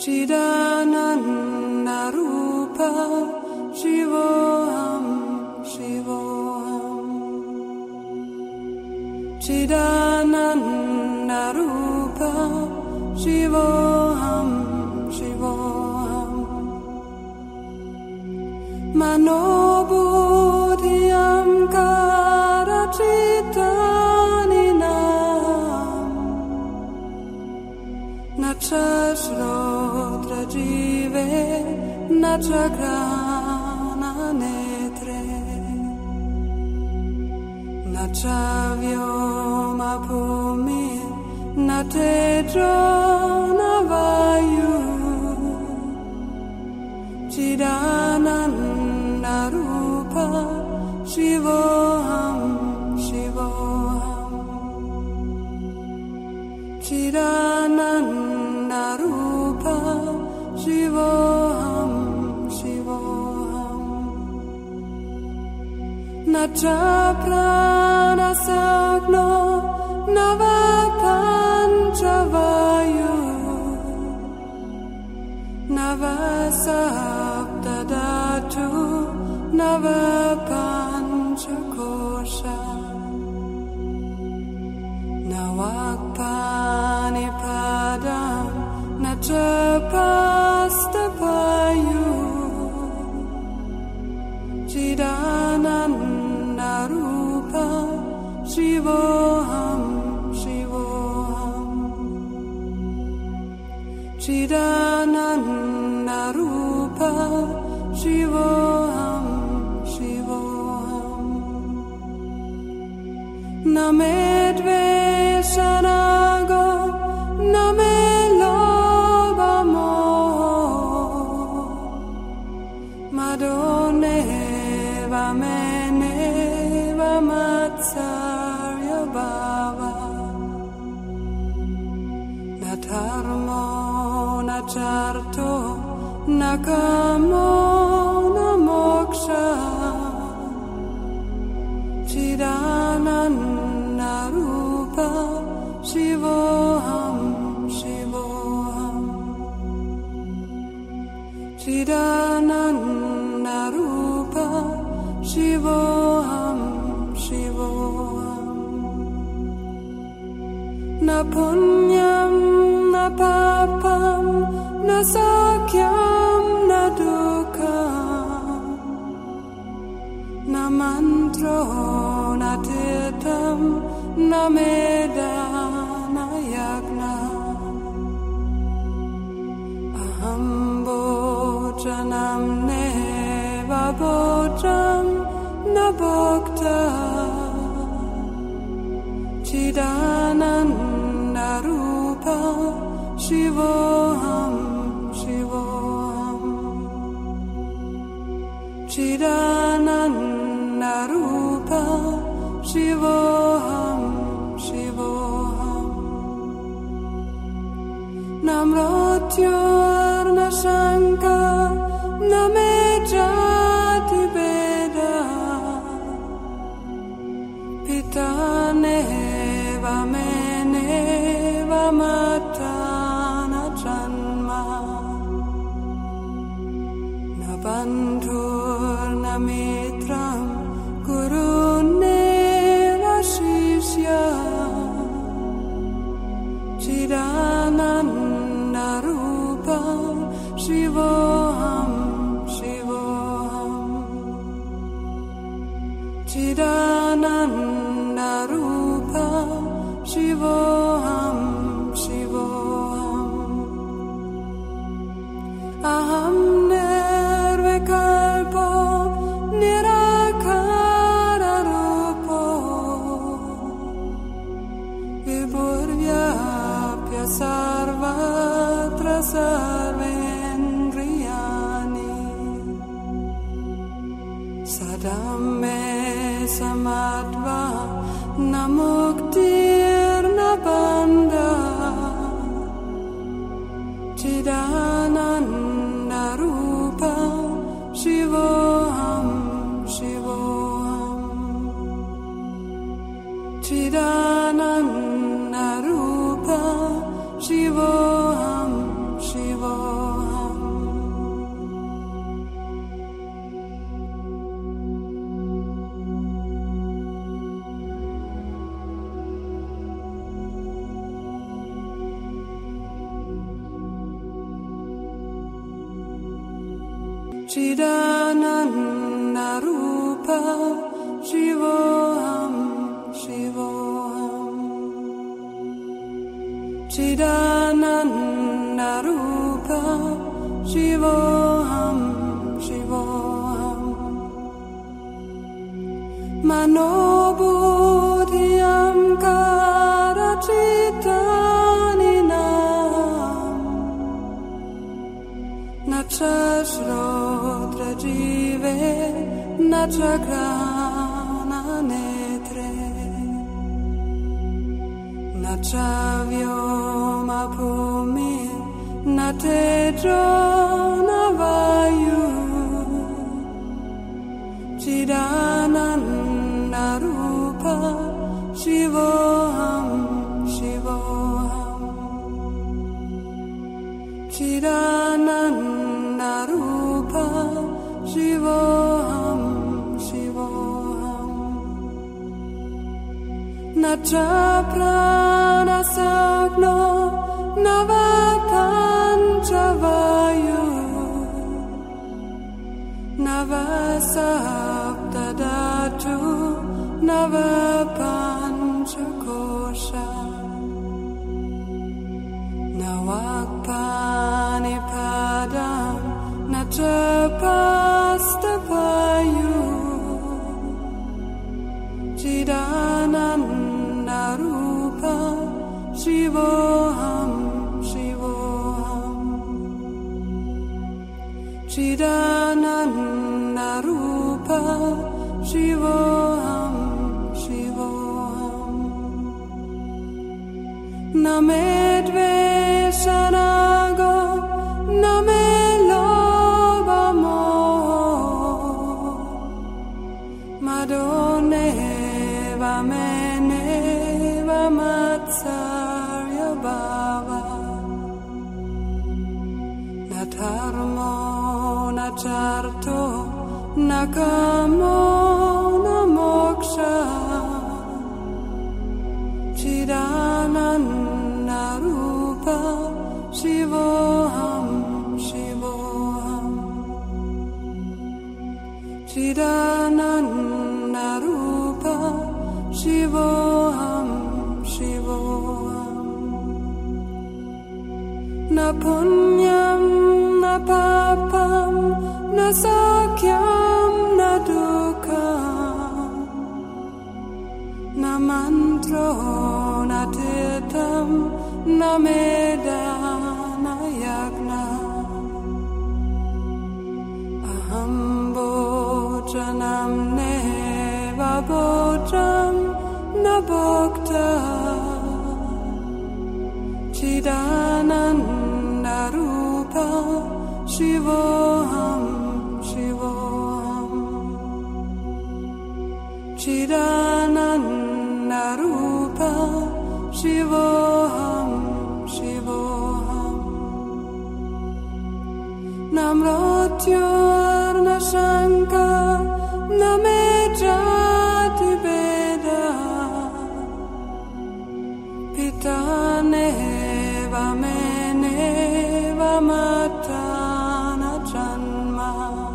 Chidananda Rupa Shivoham Shivoham Chidananda Rupa Shivoham Shivoham Manobudhyam Karachitaninaam Nachashrodra Jive Nachagrana Netre Nachavyoma Bhumi Natedro Navayu Chidananda Rupa Shivoham Shivoham Chidananda Rupa Shivoham Shivoham Nacha Prana Sagno Navapanchavayu Navasaptadatu Navapanchakosha Navakpanipadam Nachapastapayu Chidananda Rupa Shivoham Shivoham Chidananda Rupa Shivoham Shivoham Namedveshanago Namelobamo Madoneva Meneva Matsarya Bhava Natarmo Nacharto Nakamo Namoksha Chidananda Rupa Shivoham Shivoham Chidananda Rupa Shivoham Shivoham Na punyam na papam na sakyam na dukkam na mantro na tirtam na meda na yagna aham bhojanam neva bhojam na bhokta Chidananda Rupa Shivoham Shivoham Chidananda Rupa Shivoham Shivoham Namrotyur na Shanka Namejati Beda Pitaneva Meneva Matana Janma Nabandhur Namitram Guruneva Shishya Chidananda Rupa Shivoham Shivoham Chidananda Rupa Shivoham Shivoham Aham Nirvikalpo Nirakara Rupo Vibhurvyapya Sarvatra Sarvendriyani Sadame Samadva Namuktir Nabanda Chidananda Rupa Shivoham Shivoham Chidananda Rupa Shivoham Shivoham Chidananda Rupa Shivoham Shivoham Chidananda Rupa Shivoham Shivoham Manobudhyam Karachitaninaam Nachashrodra Jive Nachagrana Netre Nachavyoma Bhumi Natejo Navayu Chidananda Rupa Shivoham Shivoham Chidananda Rupa Shivoham Shivoham Nacha Prana Sagno Navapanchavayu Navasaptadatu Navapanchakosha Nawakpanipadam Nachapastapayu Chidananda Rupa Shivoham Shivoham Chidananda Rupa Shivoham Shivoham Namedveshanago Namelobamo Madone Vamene Vamatsarya Bhava Natharmo Nacharto Nakamo Namoksha Chidananda Rupa Shivoham Shivoham Chidananda Rupa Shivoham Shivoham Na punyam na papam na sakyam na dukkam Na mantro na tirtam na meda na yagna Aham bhojanam neva bhojam na bhokta Chidananda Rupa Shivoham Shivoham Chidananda Rupa Shivoham Shivoham Namrotyur na Shanka Namejati Beda Pitane Vamene Vamatana Janma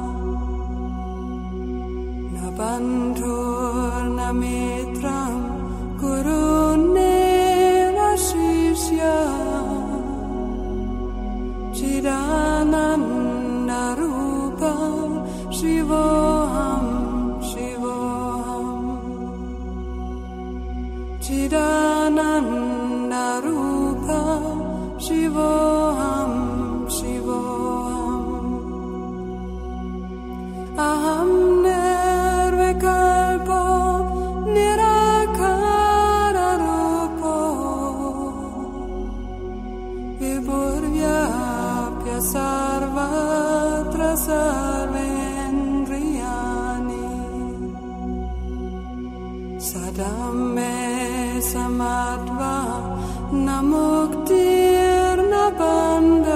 Nabandhur Namitram Gurune Rashishya Chidananda Rupa Shivoham Shivoham Chidananda Rupa Shivoham Shivoham Aham Nirvikalpo Nirakara Rupo Vibhurvyapya Sarvatra Sarvendriyani Sadame Samadva Namuktir Nabandha